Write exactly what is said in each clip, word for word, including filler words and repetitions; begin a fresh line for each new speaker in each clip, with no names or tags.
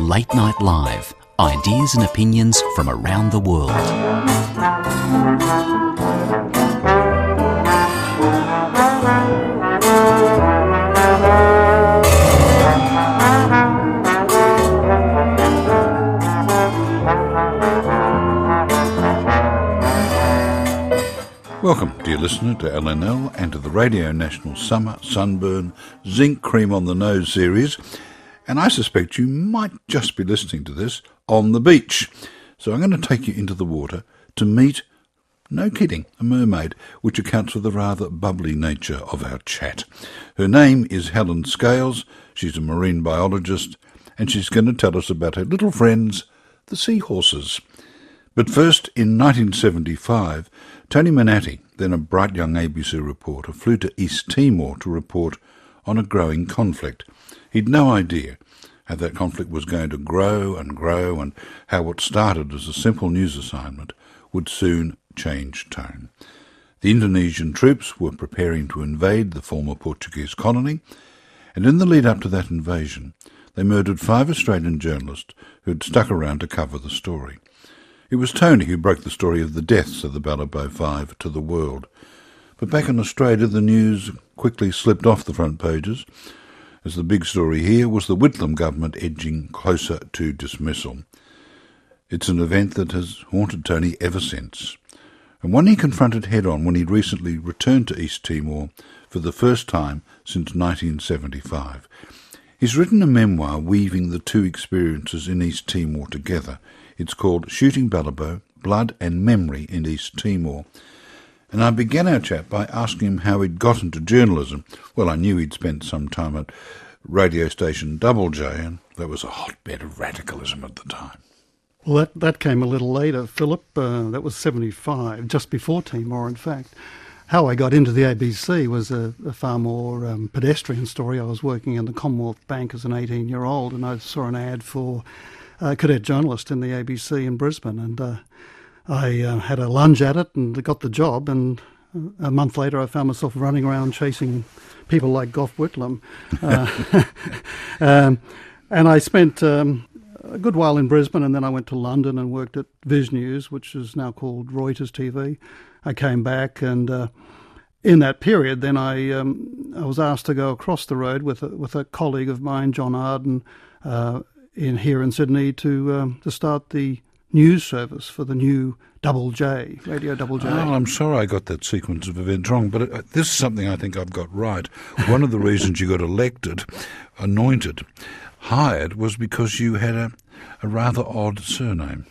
Late Night Live. Ideas and opinions from around the world.
Welcome, dear listener, to L N L and to the Radio National Summer Sunburn Zinc Cream on the Nose series. And I suspect you might just be listening to this on the beach. So I'm going to take you into the water to meet, no kidding, a mermaid, which accounts for the rather bubbly nature of our chat. Her name is Helen Scales. She's a marine biologist, and she's going to tell us about her little friends, the seahorses. But first, in nineteen seventy-five, Tony Manatti, then a bright young A B C reporter, flew to East Timor to report on a growing conflict. He'd no idea how that conflict was going to grow and grow, and how what started as a simple news assignment would soon change tone. The Indonesian troops were preparing to invade the former Portuguese colony, and in the lead-up to that invasion, they murdered five Australian journalists who had stuck around to cover the story. It was Tony who broke the story of the deaths of the Balibo Five to the world. But back in Australia, the news quickly slipped off the front pages, as the big story here was the Whitlam government edging closer to dismissal. It's an event that has haunted Tony ever since, and one he confronted head-on when he'd recently returned to East Timor for the first time since nineteen seventy-five. He's written a memoir weaving the two experiences in East Timor together. It's called Shooting Balibo, Blood and Memory in East Timor. And I began our chat by asking him how he'd got into journalism. Well, I knew he'd spent some time at radio station Double J, and that was a hotbed of radicalism at the time.
Well, that, that came a little later, Philip. Uh, that was seventy-five, just before Timor, in fact. How I got into the A B C was a, a far more um, pedestrian story. I was working in the Commonwealth Bank as an eighteen-year-old, and I saw an ad for a cadet journalist in the A B C in Brisbane, and uh, I uh, had a lunge at it and got the job, and a month later I found myself running around chasing people like Gough Whitlam. Uh, um, and I spent um, a good while in Brisbane, and then I went to London and worked at Viz News, which is now called Reuters T V. I came back, and uh, in that period then I um, I was asked to go across the road with a, with a colleague of mine, John Arden, uh, in here in Sydney to um, to start the news service for the new Double J, Radio Double J.
Oh, I'm sorry I got that sequence of events wrong, but it, this is something I think I've got right. One of the reasons you got elected, anointed, hired, was because you had a, a rather odd surname.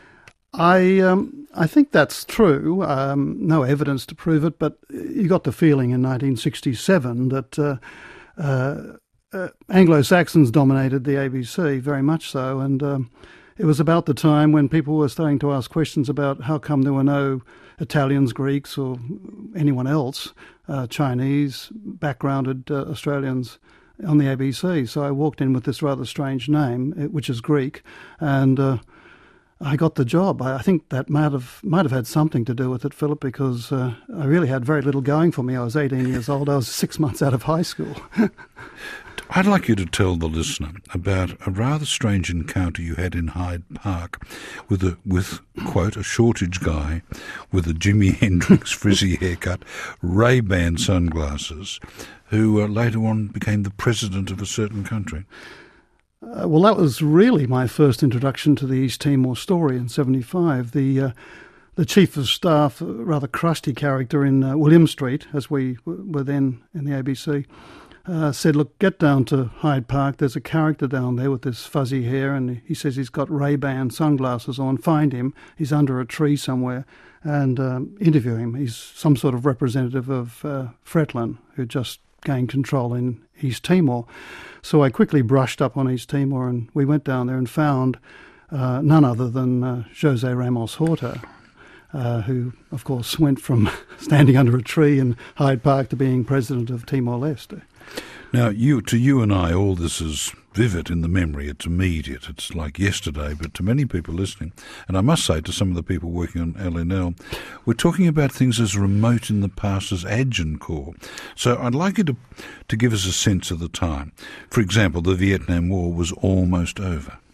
I um, I think that's true. Um, no evidence to prove it, but you got the feeling in nineteen sixty-seven that uh, uh, uh, Anglo-Saxons dominated the A B C, very much so, and um, it was about the time when people were starting to ask questions about how come there were no Italians, Greeks, or anyone else, uh, Chinese, backgrounded uh, Australians on the A B C. So I walked in with this rather strange name, which is Greek, and uh, I got the job. I think that might have might have had something to do with it, Philip, because uh, I really had very little going for me. I was eighteen years old. I was six months out of high school.
I'd like you to tell the listener about a rather strange encounter you had in Hyde Park with, a, with quote, a shortage guy with a Jimi Hendrix frizzy haircut, Ray-Ban sunglasses, who uh, later on became the president of a certain country.
Uh, well, that was really my first introduction to the East Timor story in seventy-five. The uh, the chief of staff, a rather crusty character in uh, William Street, as we w- were then in the A B C, uh, said, look, get down to Hyde Park. There's a character down there with this fuzzy hair, and he says he's got Ray-Ban sunglasses on. Find him. He's under a tree somewhere, and um, interview him. He's some sort of representative of uh, Fretlin, who just gained control in East Timor. So I quickly brushed up on East Timor, and we went down there and found uh, none other than uh, Jose Ramos Horta, uh, who, of course, went from standing under a tree in Hyde Park to being president of Timor-Leste.
Now, you to you and I, all this is vivid in the memory. It's immediate. It's like yesterday. But to many people listening, and I must say to some of the people working on L N L, we're talking about things as remote in the past as Agincourt. So I'd like you to, to give us a sense of the time. For example, the Vietnam War was almost over.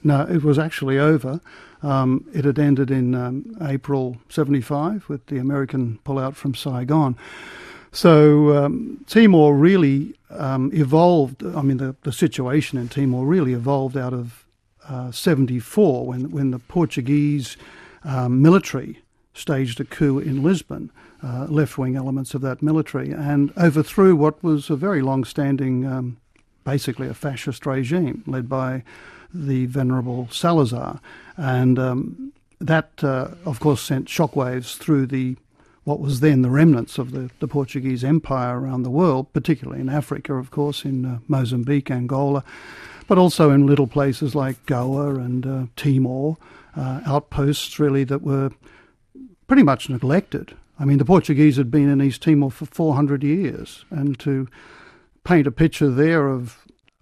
No, it was actually over. Um, it had ended in um, April seventy-five with the American pullout from Saigon. So um, Timor really um, evolved, I mean, the, the situation in Timor really evolved out of uh, seventy-four when, when the Portuguese um, military staged a coup in Lisbon, uh, left-wing elements of that military, and overthrew what was a very long-standing, um, basically a fascist regime led by the venerable Salazar. And um, that, uh, of course, sent shockwaves through the what was then the remnants of the, the Portuguese Empire around the world, particularly in Africa, of course, in uh, Mozambique, Angola, but also in little places like Goa and uh, Timor, uh, outposts really that were pretty much neglected. I mean, the Portuguese had been in East Timor for four hundred years, and to paint a picture there of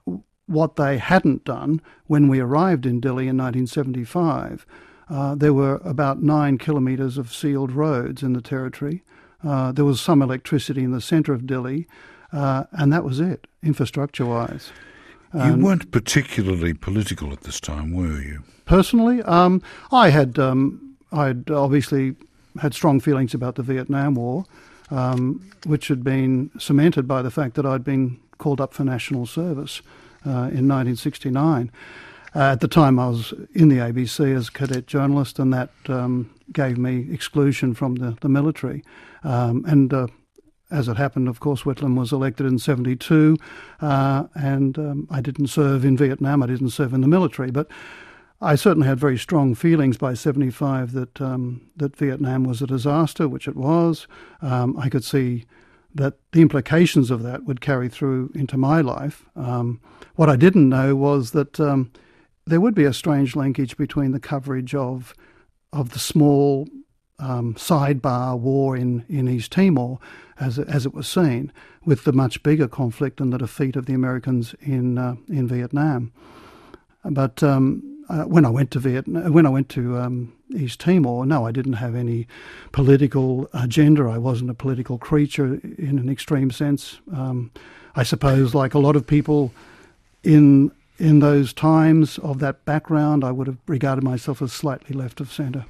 what they hadn't done when we arrived in Dili in nineteen seventy-five, Uh, there were about nine kilometres of sealed roads in the territory. Uh, there was some electricity in the centre of Dili, uh, and that was it, infrastructure-wise.
You
Um,
weren't particularly political at this time, were you?
Personally, um, I had um, I'd obviously had strong feelings about the Vietnam War, um, which had been cemented by the fact that I'd been called up for national service uh, in nineteen sixty-nine. Uh, at the time, I was in the A B C as a cadet journalist, and that um, gave me exclusion from the, the military. Um, and uh, as it happened, of course, Whitlam was elected in seventy-two, uh, and um, I didn't serve in Vietnam. I didn't serve in the military, but I certainly had very strong feelings by seventy-five that um, that Vietnam was a disaster, which it was. Um, I could see that the implications of that would carry through into my life. Um, what I didn't know was that Um, there would be a strange linkage between the coverage of of the small um, sidebar war in, in East Timor, as as it was seen, with the much bigger conflict and the defeat of the Americans in uh, in Vietnam. But um, uh, when I went to Vietnam, when I went to um, East Timor, no, I didn't have any political agenda. I wasn't a political creature in an extreme sense. Um, I suppose, like a lot of people in In those times of that background, I would have regarded myself as slightly left of centre.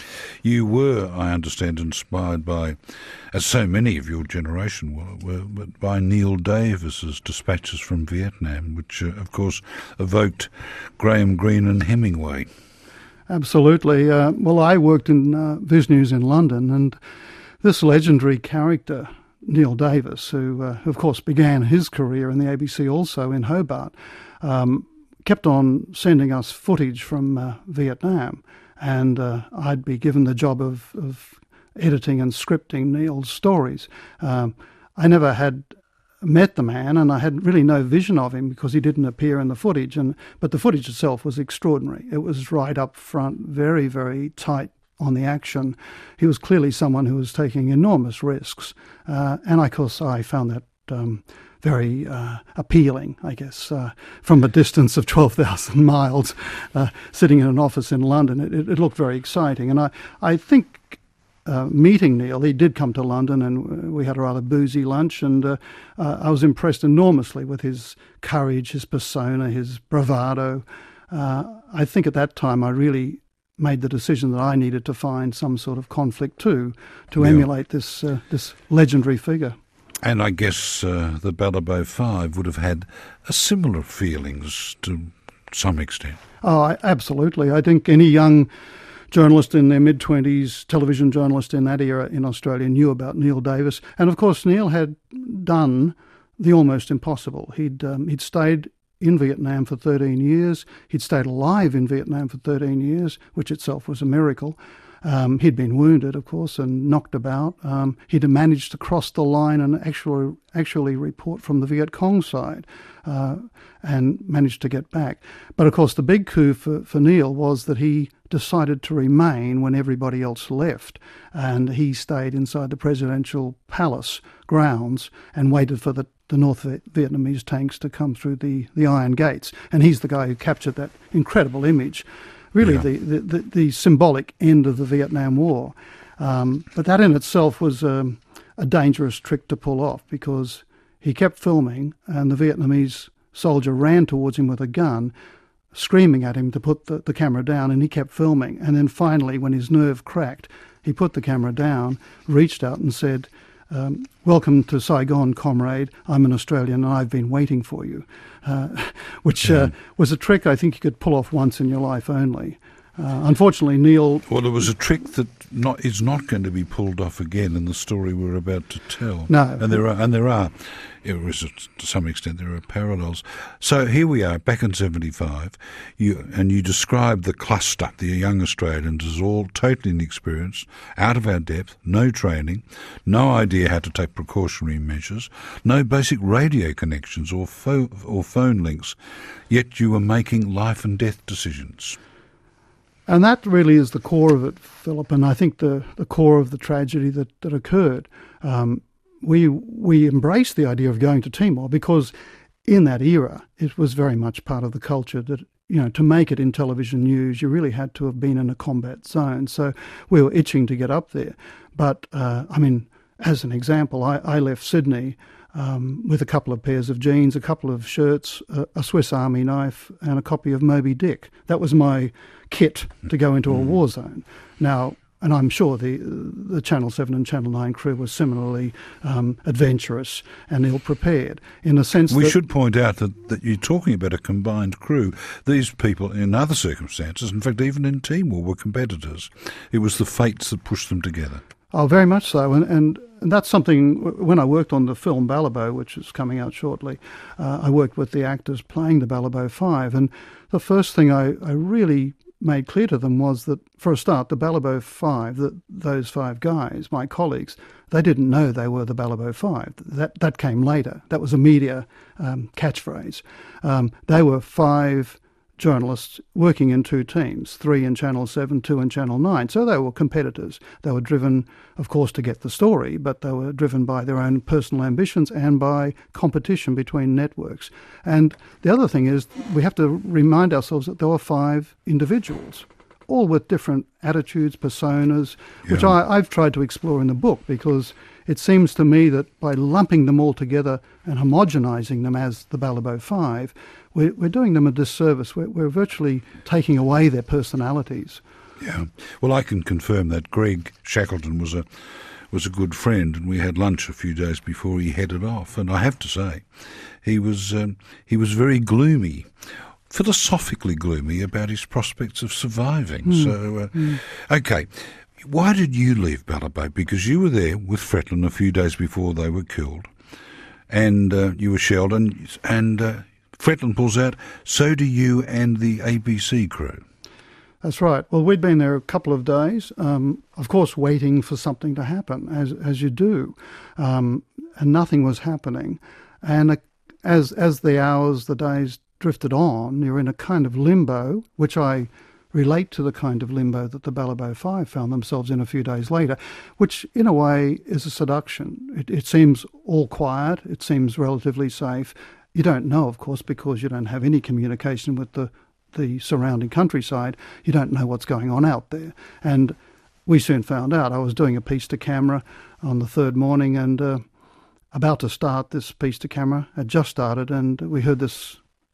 You were, I understand, inspired by, as so many of your generation were, were by Neil Davis's dispatches from Vietnam, which, uh, of course, evoked Graham Greene and Hemingway.
Absolutely. Uh, well, I worked in uh, Viz News in London, and this legendary character, Neil Davis, who, uh, of course, began his career in the A B C also in Hobart, Um, kept on sending us footage from uh, Vietnam, and uh, I'd be given the job of, of editing and scripting Neil's stories. Um, I never had met the man, and I had really no vision of him because he didn't appear in the footage. And but the footage itself was extraordinary. It was right up front, very, very tight on the action. He was clearly someone who was taking enormous risks, uh, and of course I found that Um, very uh, appealing, I guess, uh, from a distance of twelve thousand miles, uh, sitting in an office in London. It, it, it looked very exciting. And I, I think uh, meeting Neil, he did come to London, and we had a rather boozy lunch, and uh, uh, I was impressed enormously with his courage, his persona, his bravado. Uh, I think at that time I really made the decision that I needed to find some sort of conflict too, to
Yeah.
emulate this uh, this legendary figure.
And I guess uh, the Balibo Five would have had a similar feelings to some extent.
Oh, I, absolutely. I think any young journalist in their mid-twenties, television journalist in that era in Australia, knew about Neil Davis. And of course, Neil had done the almost impossible. He'd um, he'd stayed in Vietnam for thirteen years. He'd stayed alive in Vietnam for thirteen years, which itself was a miracle. Um, he'd been wounded, of course, and knocked about. Um, he'd managed to cross the line and actually actually report from the Viet Cong side uh, and managed to get back. But, of course, the big coup for, for Neil was that he decided to remain when everybody else left, and he stayed inside the presidential palace grounds and waited for the, the North Vietnamese tanks to come through the, the iron gates. And he's the guy who captured that incredible image. Really,
Yeah.
the, the, the, the symbolic end of the Vietnam War. Um, but that in itself was um, a dangerous trick to pull off, because he kept filming and the Vietnamese soldier ran towards him with a gun. screaming at him to put the, the camera down, and he kept filming. And then finally, when his nerve cracked, he put the camera down, reached out and said, um, "Welcome to Saigon, comrade. I'm an Australian and I've been waiting for you," uh, which
yeah.
uh, was a trick I think you could pull off once in your life only. Uh, unfortunately, Neil...
Well, it was a trick that not is not going to be pulled off again in the story we're about to tell.
No.
And there are, and there are, it was, to some extent, there are parallels. So here we are, back in seventy-five, you, and you described the cluster, the young Australians, as all totally inexperienced, out of our depth, no training, no idea how to take precautionary measures, no basic radio connections or, pho- or phone links, yet you were making life and death decisions.
And that really is the core of it, Philip, and I think the, the core of the tragedy that, that occurred. Um, we we embraced the idea of going to Timor because in that era it was very much part of the culture that, you know, to make it in television news, you really had to have been in a combat zone. So we were itching to get up there. But, uh, I mean, as an example, I, I left Sydney Um, with a couple of pairs of jeans, a couple of shirts, a, a Swiss Army knife and a copy of Moby Dick. That was my kit to go into a war zone. Now, and I'm sure the the Channel seven and Channel nine crew was similarly um, adventurous and ill-prepared in the sense
we
that...
We should point out that, that you're talking about a combined crew. These people, in other circumstances, in fact, even in Timor, were competitors. It was the fates that pushed them together.
Oh, very much so. And, and, and that's something, when I worked on the film Balibo, which is coming out shortly, uh, I worked with the actors playing the Balibo Five. And the first thing I, I really made clear to them was that, for a start, the Balibo Five, that those five guys, my colleagues, they didn't know they were the Balibo Five. That, that came later. That was a media um, catchphrase. Um, they were five journalists working in two teams, three in Channel seven, two in Channel nine. So they were competitors. They were driven, of course, to get the story, but they were driven by their own personal ambitions and by competition between networks. And the other thing is, we have to remind ourselves that there were five individuals, all with different attitudes, personas, yeah. which I, I've tried to explore in the book, because it seems to me that by lumping them all together and homogenising them as the Balibo Five, we're, we're doing them a disservice. We're, we're virtually taking away their personalities.
Yeah. Well, I can confirm that Greg Shackleton was a was a good friend, and we had lunch a few days before he headed off. And I have to say, he was um, he was very gloomy, philosophically gloomy about his prospects of surviving. Mm. So, uh, mm. okay. Why did you leave Balibo? Because you were there with Fretland a few days before they were killed, and uh, you were shelled, and, and uh, Fretland pulls out, so do you and the A B C crew.
That's right. Well, we'd been there a couple of days, um, of course waiting for something to happen, as as you do, um, and nothing was happening. And uh, as as the hours, the days drifted on, you're in a kind of limbo, which I relate to the kind of limbo that the Balibo Five found themselves in a few days later, which in a way is a seduction. It, it seems all quiet, it seems relatively safe. You don't know, of course, because you don't have any communication with the, the surrounding countryside. You don't know what's going on out there. And we soon found out. I was doing a piece to camera on the third morning and uh, about to start this piece to camera, had just started, and we heard this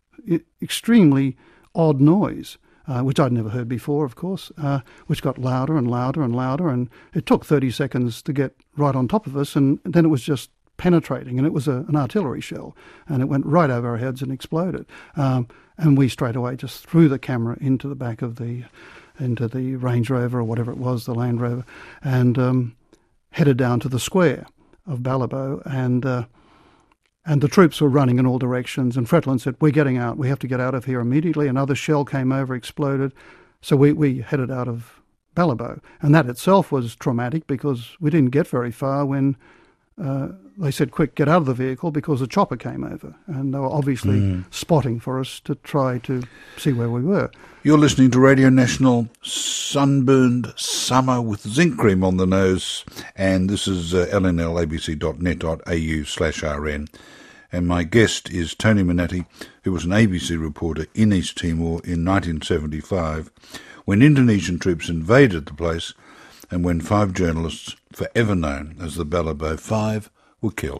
extremely odd noise. Uh, which I'd never heard before, of course, uh, which got louder and louder and louder, and it took thirty seconds to get right on top of us, and then it was just penetrating, and it was a, an artillery shell, and it went right over our heads and exploded. Um, and we straight away just threw the camera into the back of the, into the Range Rover or whatever it was, the Land Rover, and um, headed down to the square of Balibo, and uh, And the troops were running in all directions, and Fretland said, we're getting out, we have to get out of here immediately. Another shell came over, exploded, so we, we headed out of Balibo. And that itself was traumatic, because we didn't get very far when uh, they said, quick, get out of the vehicle, because a chopper came over. And they were obviously mm. spotting for us to try to see where we were.
You're listening to Radio National Sunburned Summer with Zinc Cream on the Nose, and this is uh, l n l a b c dot net dot a u slash r n. And my guest is Tony Manati, who was an A B C reporter in East Timor in nineteen seventy-five, when Indonesian troops invaded the place and when five journalists, forever known as the Balibo Five, were killed.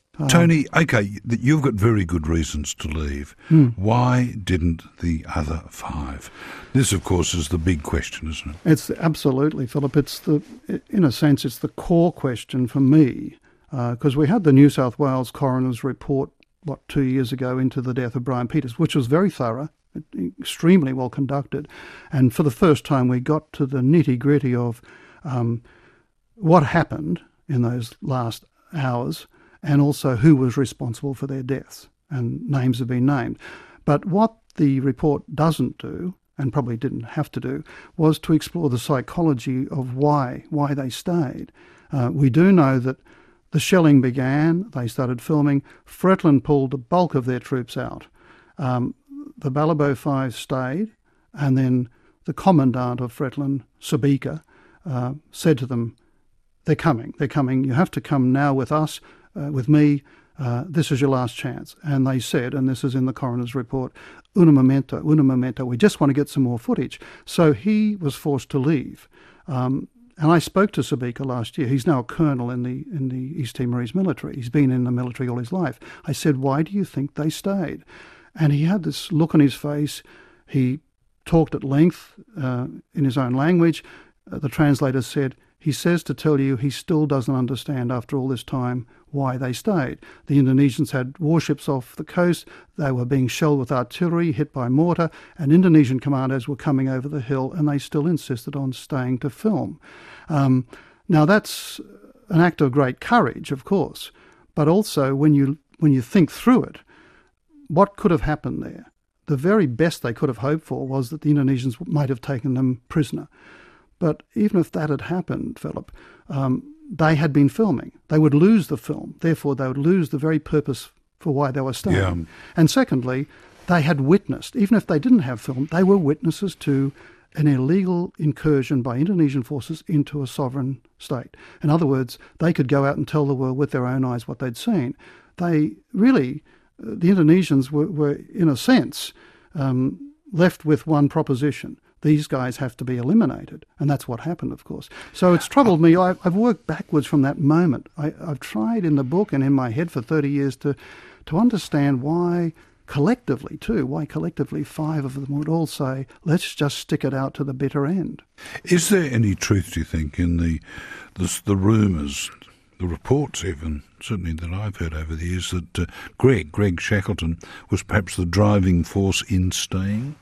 Tony, okay, you've got very good reasons to leave. Mm. Why didn't the other five? This, of course, is the big question, isn't it?
It's absolutely, Philip. It's the, in a sense, it's the core question for me, because uh, we had the New South Wales coroner's report, what, two years ago into the death of Brian Peters, which was very thorough, extremely well conducted, and for the first time we got to the nitty-gritty of um, what happened in those last hours, and also who was responsible for their deaths, and names have been named. But what the report doesn't do, and probably didn't have to do, was to explore the psychology of why why they stayed. Uh, we do know that the shelling began, they started filming, Fretland pulled the bulk of their troops out. Um, the Balibo Five stayed, and then the commandant of Fretland, Sabika, uh, said to them, they're coming, they're coming, you have to come now with us, Uh, with me, uh, this is your last chance. And they said, and this is in the coroner's report, una momento, una momento, we just want to get some more footage. So he was forced to leave. Um, and I spoke to Sabika last year. He's now a colonel in the in the East Timorese military. He's been in the military all his life. I said, why do you think they stayed? And he had this look on his face. He talked at length uh, in his own language. Uh, the translator said, he says to tell you he still doesn't understand after all this time why they stayed. The Indonesians had warships off the coast, they were being shelled with artillery, hit by mortar, and Indonesian commandos were coming over the hill, and they still insisted on staying to film. Um, now that's an act of great courage, of course, but also when you when you think through it, what could have happened there? The very best they could have hoped for was that the Indonesians might have taken them prisoner. But even if that had happened, Philip, um, they had been filming. They would lose the film. Therefore, they would lose the very purpose for why they were staying. Yeah. And secondly, they had witnessed, even if they didn't have film, they were witnesses to an illegal incursion by Indonesian forces into a sovereign state. In other words, they could go out and tell the world with their own eyes what they'd seen. They really, uh, the Indonesians were, were in a sense, um, left with one proposition. These guys have to be eliminated. And that's what happened, of course. So it's troubled me. I've, I've worked backwards from that moment. I, I've tried in the book and in my head for thirty years to, to understand why collectively, too, why collectively five of them would all say, let's just stick it out to the bitter end.
Is there any truth, do you think, in the, the, the rumours, the reports even, certainly that I've heard over the years, that uh, Greg, Greg Shackleton, was perhaps the driving force in staying?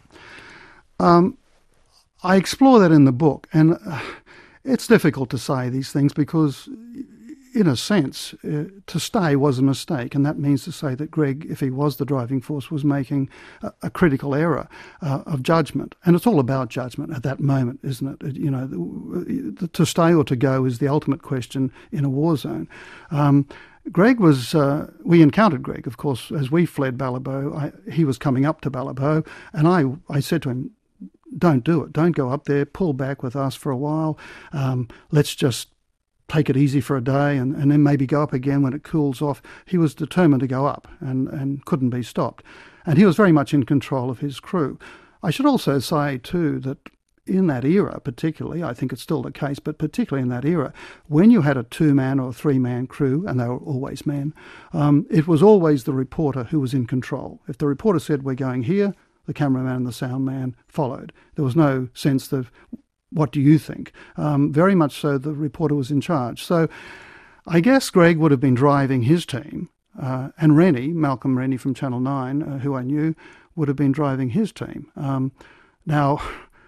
Um... I explore that in the book, and uh, it's difficult to say these things because, in a sense, uh, to stay was a mistake, and that means to say that Greg, if he was the driving force, was making a, a critical error uh, of judgment. And it's all about judgment at that moment, isn't it? You know, the, the, to stay or to go is the ultimate question in a war zone. Um, Greg was, uh, we encountered Greg, of course, as we fled Balibo. I, he was coming up to Balibo, and I, I said to him, don't do it. Don't go up there. Pull back with us for a while. Um, let's just take it easy for a day and, and then maybe go up again when it cools off. He was determined to go up and, and couldn't be stopped. And he was very much in control of his crew. I should also say, too, that in that era particularly, I think it's still the case, but particularly in that era, when you had a two-man or three-man crew, and they were always men, um, it was always the reporter who was in control. If the reporter said, we're going here, the cameraman and the sound man followed. There was no sense of, what do you think? Um, very much so the reporter was in charge. So I guess Greg would have been driving his team, uh, and Rennie, Malcolm Rennie from Channel nine, uh, who I knew, would have been driving his team. Um, now,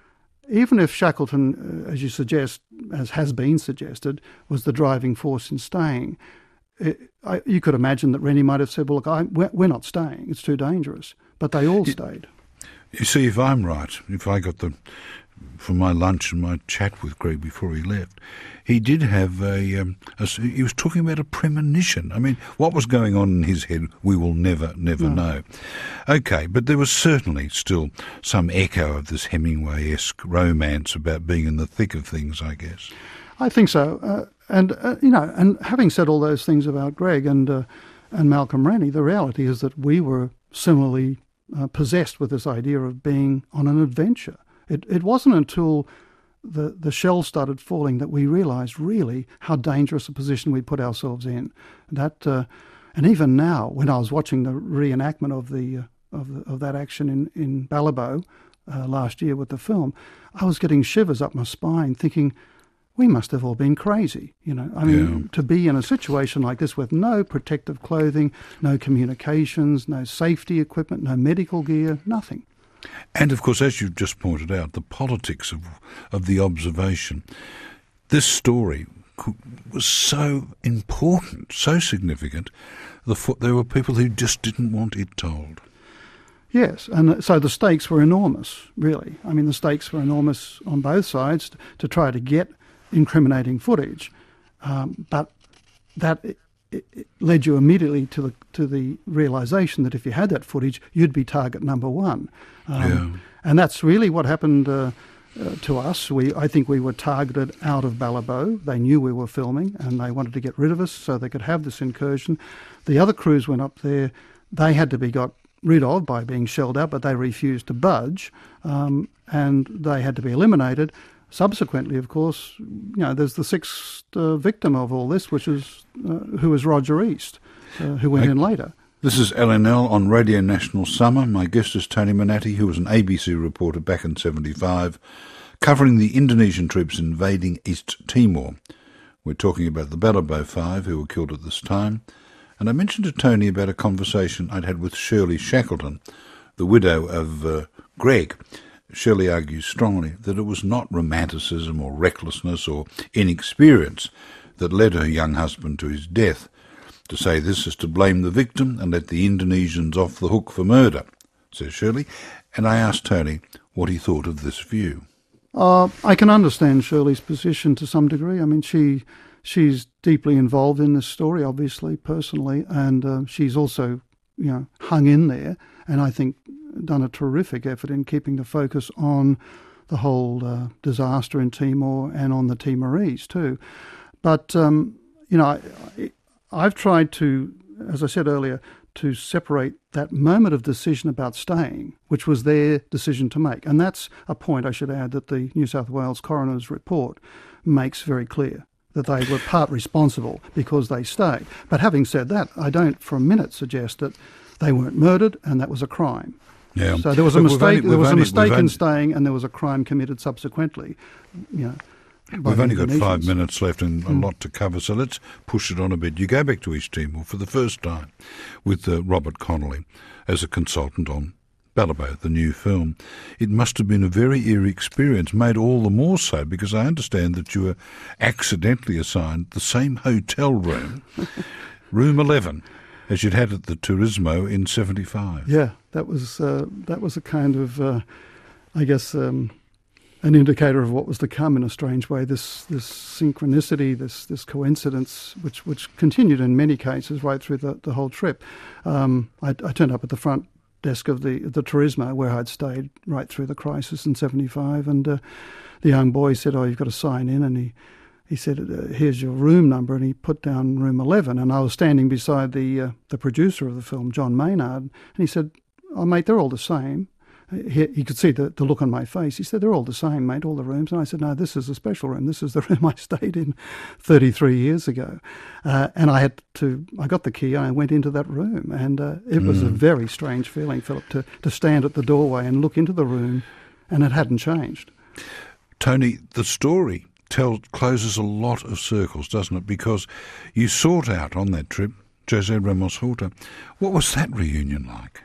even if Shackleton, uh, as you suggest, as has been suggested, was the driving force in staying, it, I, you could imagine that Rennie might have said, well, look, I, we're, we're not staying, it's too dangerous. But they all stayed.
You see, if I'm right, if I got the, from my lunch and my chat with Greg before he left, he did have a, um, a, he was talking about a premonition. I mean, what was going on in his head, we will never, never no. know. Okay, but there was certainly still some echo of this Hemingway-esque romance about being in the thick of things, I guess.
I think so. Uh, and, uh, you know, and having said all those things about Greg and, uh, and Malcolm Rennie, the reality is that we were similarly uh, possessed with this idea of being on an adventure. It, it wasn't until the, the shells started falling that we realised really how dangerous a position we put ourselves in. That uh, And even now, when I was watching the reenactment of the uh, of, the, of that action in in Balibo uh, last year with the film, I was getting shivers up my spine, thinking, we must have all been crazy. You know, I mean,
Yeah.
to be in a situation like this with no protective clothing, no communications, no safety equipment, no medical gear, nothing.
And of course, as you've just pointed out, the politics of of the observation. This story was so important, so significant. The fo- there were people who just didn't want it told.
Yes, and so the stakes were enormous, really. I mean, the stakes were enormous on both sides to try to get incriminating footage, um, but that it, it led you immediately to the to the realisation that if you had that footage, you'd be target number one. Um,
Yeah.
And that's really what happened uh, uh, to us. We, I think we were targeted out of Balibo. They knew we were filming and they wanted to get rid of us so they could have this incursion. The other crews went up there. They had to be got rid of by being shelled out, but they refused to budge, um, and they had to be eliminated. Subsequently, of course, you know, there's the sixth uh, victim of all this, which is uh, who was Roger East, uh, who went
I-
in later.
This is L N L on Radio National Summer. My guest is Tony Manati, who was an A B C reporter back in seventy-five, covering the Indonesian troops invading East Timor. We're talking about the Balibo Five, who were killed at this time. And I mentioned to Tony about a conversation I'd had with Shirley Shackleton, the widow of uh, Greg. Shirley argues strongly that it was not romanticism or recklessness or inexperience that led her young husband to his death. To say this is to blame the victim and let the Indonesians off the hook for murder, says Shirley. And I asked Tony what he thought of this view.
Uh, I can understand Shirley's position to some degree. I mean, she she's deeply involved in this story, obviously, personally, and uh, she's also, you know, hung in there, and I think done a terrific effort in keeping the focus on the whole uh, disaster in Timor and on the Timorese too. But um, you know, I, I, I've tried to, as I said earlier, to separate that moment of decision about staying, which was their decision to make. And that's a point, I should add, that the New South Wales coroner's report makes very clear, that they were part responsible because they stayed. But having said that, I don't for a minute suggest that they weren't murdered and that was a crime.
Yeah.
So there was a
Look, we've
mistake.
only-
there was
we've
a
only-
mistake
we've
in
only-
staying, and there was a crime committed subsequently. You know, by
We've
the
only got five
Indonesians.
minutes left and a lot to cover, so let's push it on a bit. You go back to East Timor for the first time with uh, Robert Connolly as a consultant on Balibo, the new film. It must have been a very eerie experience, made all the more so because I understand that you were accidentally assigned the same hotel room, room eleven, as you'd had at the Turismo in seventy-five.
Yeah, that was uh, that was a kind of, uh, I guess, um, an indicator of what was to come in a strange way. This this synchronicity, this this coincidence, which which continued in many cases right through the, the whole trip. Um, I, I turned up at the front desk of the the Turismo where I'd stayed right through the crisis in seventy-five, and uh, the young boy said, "Oh, you've got to sign in," and he. He said, uh, "Here's your room number," and he put down room eleven. And I was standing beside the uh, the producer of the film, John Maynard, and he said, "Oh, mate, they're all the same." He, he could see the, the look on my face. He said, "They're all the same, mate, all the rooms." And I said, "No, this is a special room. This is the room I stayed in thirty-three years ago." Uh, and I had to, I got the key and I went into that room. And uh, it mm. was a very strange feeling, Philip, to, to stand at the doorway and look into the room, and it hadn't changed.
Tony, the story Tell, closes a lot of circles, doesn't it? Because you sought out on that trip José Ramos Horta. What was that reunion like?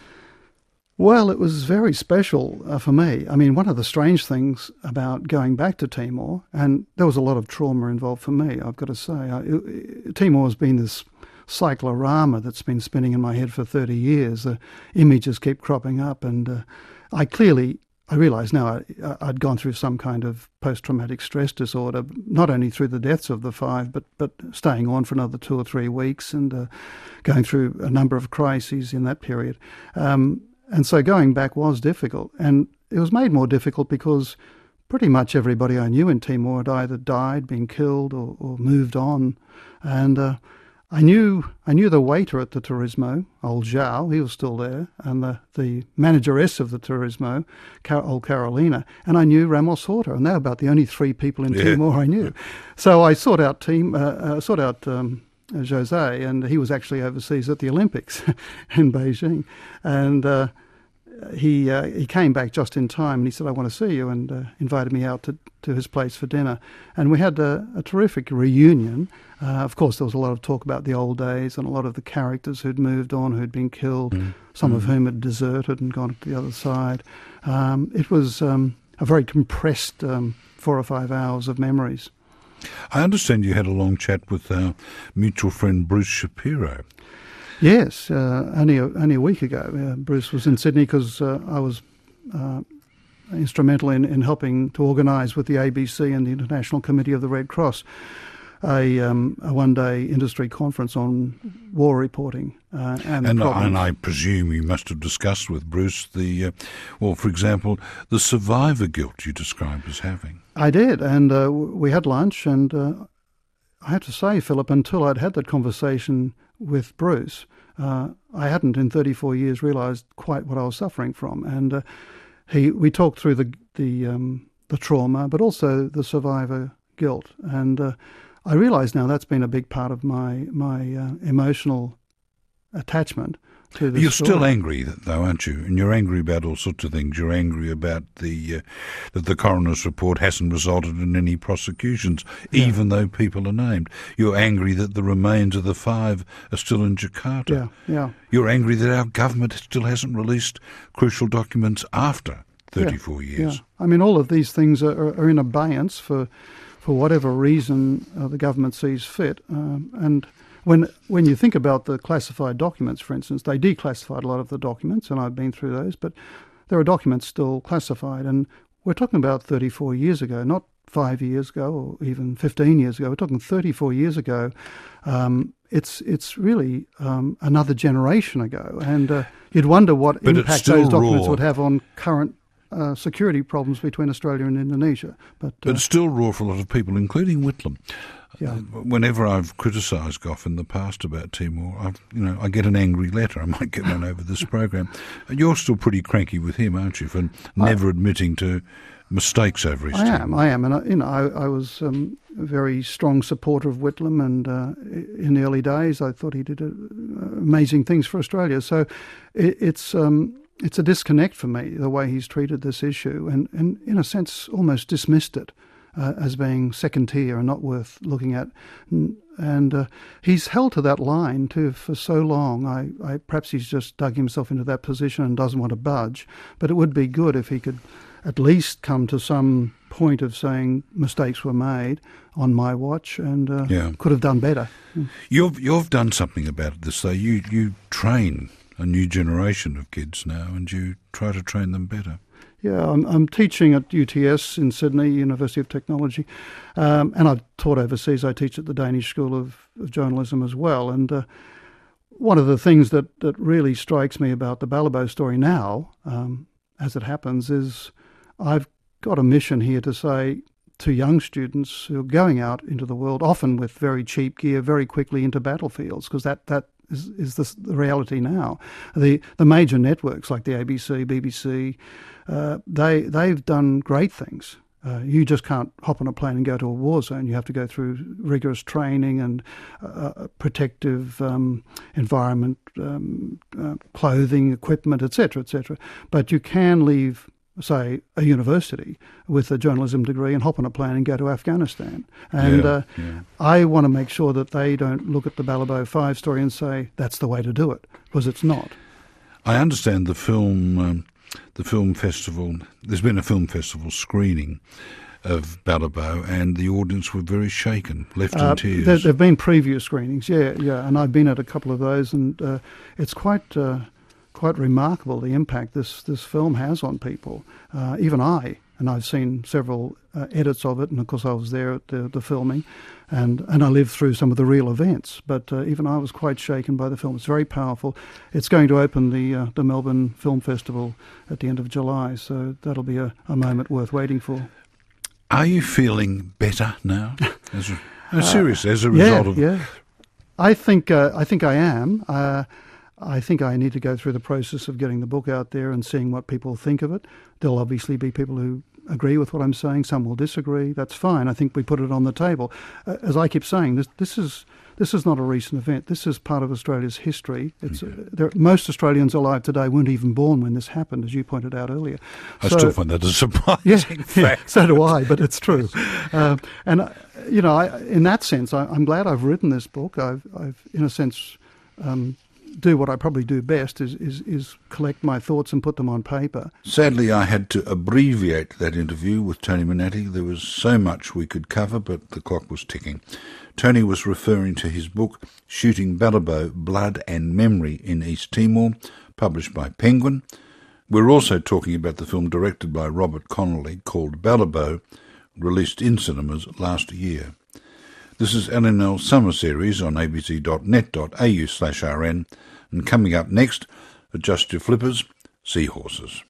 Well, it was very special uh, for me. I mean, one of the strange things about going back to Timor, and there was a lot of trauma involved for me, I've got to say. I, it, Timor has been this cyclorama that's been spinning in my head for thirty years. Uh, images keep cropping up, and uh, I clearly... I realise now I, I'd gone through some kind of post-traumatic stress disorder, not only through the deaths of the five, but, but staying on for another two or three weeks and uh, going through a number of crises in that period. Um, and so going back was difficult. And it was made more difficult because pretty much everybody I knew in Timor had either died, been killed, or, or moved on. And uh, I knew I knew the waiter at the Turismo, old Zhao, he was still there, and the, the manageress of the Turismo, Car- old Carolina, and I knew Ramos Horta, and they were about the only three people in
yeah.
Timor I knew. So I sought out team, uh, uh, sought out um, Jose, and he was actually overseas at the Olympics in Beijing. And uh, he uh, he came back just in time, and he said, "I want to see you," and uh, invited me out to, to his place for dinner. And we had a, a terrific reunion. Uh, of course, there was a lot of talk about the old days and a lot of the characters who'd moved on, who'd been killed, mm. some mm. of whom had deserted and gone to the other side. Um, it was um, a very compressed um, four or five hours of memories.
I understand you had a long chat with our mutual friend Bruce Shapiro.
Yes, uh, only, a, only a week ago. Uh, Bruce was in Sydney because uh, I was uh, instrumental in, in helping to organise with the A B C and the International Committee of the Red Cross a, um, a one-day industry conference on war reporting uh, and
and,
the
and I presume you must have discussed with Bruce the, uh, well, for example, the survivor guilt you described as having.
I did, and uh, we had lunch, and uh, I have to say, Philip, until I'd had that conversation with Bruce, uh, I hadn't in thirty-four years realised quite what I was suffering from. And uh, he, we talked through the the, um, the trauma, but also the survivor guilt. And uh, I realise now that's been a big part of my my uh, emotional attachment to this
You're
story.
Still angry, though, aren't you? And you're angry about all sorts of things. You're angry about the uh, that the coroner's report hasn't resulted in any prosecutions, yeah. even though people are named. You're angry that the remains of the five are still in Jakarta.
Yeah, yeah.
You're angry that our government still hasn't released crucial documents after thirty-four
yeah,
years.
Yeah. I mean, all of these things are, are in abeyance for for whatever reason uh, the government sees fit. Um, and when when you think about the classified documents, for instance, they declassified a lot of the documents, and I've been through those, but there are documents still classified. And we're talking about thirty-four years ago, not five years ago or even fifteen years ago. We're talking thirty-four years ago. Um, it's it's really um, another generation ago. And uh, you'd wonder what
but
impact those documents
raw.
would have on current Uh, security problems between Australia and Indonesia. But, uh,
but it's still raw for a lot of people, including Whitlam.
Yeah.
Uh, whenever I've criticised Gough in the past about Timor, I've, you know, I get an angry letter. I might get one over this program. You're still pretty cranky with him, aren't you, for never I, admitting to mistakes over his
I
time?
am, I am. And, I, you know, I, I was um, a very strong supporter of Whitlam, and uh, in the early days I thought he did uh, amazing things for Australia. So it, it's... Um, It's a disconnect for me, the way he's treated this issue, and, and in a sense almost dismissed it uh, as being second tier and not worth looking at. And, and uh, he's held to that line too for so long. I, I perhaps he's just dug himself into that position and doesn't want to budge. But it would be good if he could at least come to some point of saying mistakes were made on my watch and uh,
yeah.
could have done better.
You've you've done something about this, though. You you train a new generation of kids now, and you try to train them better.
Yeah, I'm, I'm teaching at U T S in Sydney, University of Technology, um, and I've taught overseas. I teach at the Danish School of, of Journalism as well. And uh, one of the things that, that really strikes me about the Balibo story now, um, as it happens, is I've got a mission here to say to young students who are going out into the world, often with very cheap gear, very quickly into battlefields, because that, that is, is the, the reality now. The the major networks like the A B C, B B C, uh, they, they've done great things. Uh, you just can't hop on a plane and go to a war zone. You have to go through rigorous training and uh, protective um, environment, um, uh, clothing, equipment, et cetera, et cetera. But you can leave, say, a university with a journalism degree and hop on a plane and go to Afghanistan. And
yeah,
uh,
yeah.
I want to make sure that they don't look at the Balibo five story and say, that's the way to do it, because it's not.
I understand the film, um, the film festival, there's been a film festival screening of Balibo, and the audience were very shaken, left
uh,
in tears.
There have been preview screenings, yeah, yeah, and I've been at a couple of those, and uh, it's quite... Uh, quite remarkable the impact this, this film has on people. Uh, even I, and I've seen several uh, edits of it, and of course I was there at the, the filming, and, and I lived through some of the real events, but uh, even I was quite shaken by the film. It's very powerful. It's going to open the uh, the Melbourne Film Festival at the end of July, so that'll be a, a moment worth waiting for.
Are you feeling better now? As a, no, seriously, as a result
yeah,
of...
Yeah, I think, uh, I think I am. Uh, I think I need to go through the process of getting the book out there and seeing what people think of it. There'll obviously be people who agree with what I'm saying, some will disagree. That's fine. I think we put it on the table. Uh, as I keep saying, this, this is this is not a recent event. This is part of Australia's history. It's
okay.
uh, there, most Australians alive today weren't even born when this happened, as you pointed out earlier.
I
So-
still find that a surprising
yeah,
fact.
yeah, so do I, but it's true. Um, and, uh, you know, I, in that sense, I, I'm glad I've written this book. I've, I've in a sense, um, do what I probably do best, is, is, is collect my thoughts and put them on paper.
Sadly, I had to abbreviate that interview with Tony Manatti. There was so much we could cover, but the clock was ticking. Tony was referring to his book, Shooting Balibo, Blood and Memory in East Timor, published by Penguin. We're also talking about the film directed by Robert Connolly called Balibo, released in cinemas last year. This is L N L Summer Series on a b c dot net dot a u slash r n, and coming up next, adjust your flippers, seahorses.